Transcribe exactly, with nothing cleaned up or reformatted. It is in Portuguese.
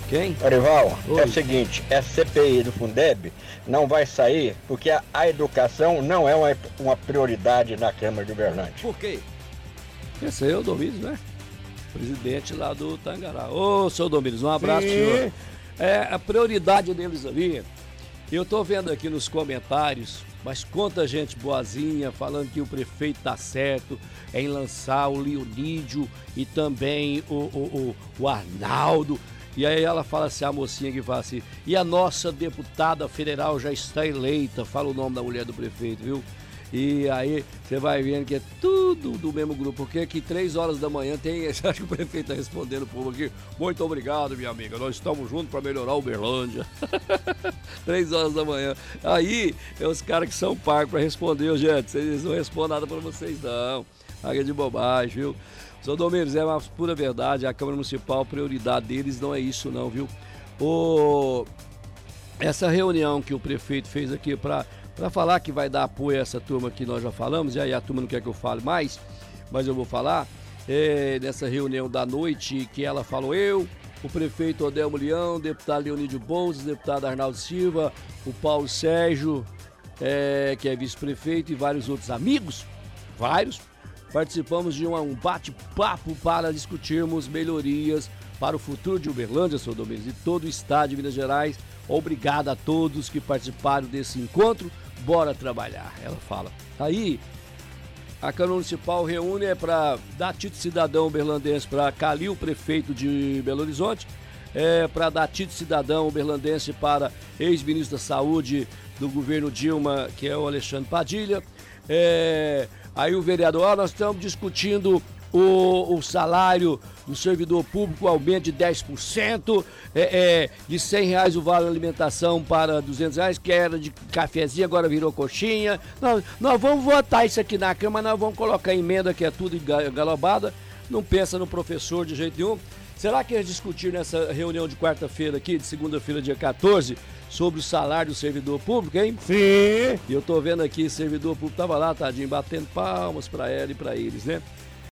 Quem? Orival, Oi. é o seguinte, essa C P I do Fundeb não vai sair porque a, a educação não é uma, uma prioridade na Câmara de Uberlândia. Por quê? Esse aí é o Domingos, né? Presidente lá do Tangará. Ô, seu Domingos, um abraço, Sim. senhor. É, a prioridade deles ali, eu tô vendo aqui nos comentários, mas quanta gente boazinha falando que o prefeito tá certo em lançar o Leonídio e também o, o, o, o Arnaldo. E aí ela fala assim, a mocinha que fala assim, e a nossa deputada federal já está eleita, fala o nome da mulher do prefeito, viu? E aí você vai vendo que é tudo do mesmo grupo, porque aqui três horas da manhã tem, acho que o prefeito está respondendo o povo aqui, muito obrigado, minha amiga, nós estamos juntos para melhorar Uberlândia. Três horas da manhã. Aí é os caras que são pagos para responder, gente, eles não respondem nada para vocês não, paga de bobagem, viu? Seu Domingos, é uma pura verdade, a Câmara Municipal, a prioridade deles não é isso não, viu? O... Essa reunião que o prefeito fez aqui para para falar que vai dar apoio a essa turma que nós já falamos, e aí a turma não quer que eu fale mais, mas eu vou falar, é, nessa reunião da noite que ela falou, eu, o prefeito Odelmo Leão, o deputado Leonídio Bolsas, o deputado Arnaldo Silva, o Paulo Sérgio, é, que é vice-prefeito, e vários outros amigos, vários, participamos de um bate-papo para discutirmos melhorias para o futuro de Uberlândia, seu Domingos, e todo o estado de Minas Gerais. Obrigado a todos que participaram desse encontro, bora trabalhar, ela fala. Aí, a Câmara Municipal reúne é para dar título cidadão uberlandense para Calil, prefeito de Belo Horizonte, é, para dar título cidadão uberlandense para ex-ministro da Saúde do governo Dilma, que é o Alexandre Padilha. É, aí o vereador, ó, nós estamos discutindo o, o salário do servidor público, aumento de dez por cento, é, é, de cem reais o vale alimentação para duzentos reais, que era de cafezinho, agora virou coxinha. Nós, nós vamos votar isso aqui na Câmara, nós vamos colocar emenda que é tudo galobada, não pensa no professor de jeito nenhum. Será que eles discutiram nessa reunião de quarta-feira aqui, de segunda-feira, dia quatorze, sobre o salário do servidor público, hein? Sim. E eu tô vendo aqui, servidor público tava lá, tadinho, batendo palmas para ela e para eles, né?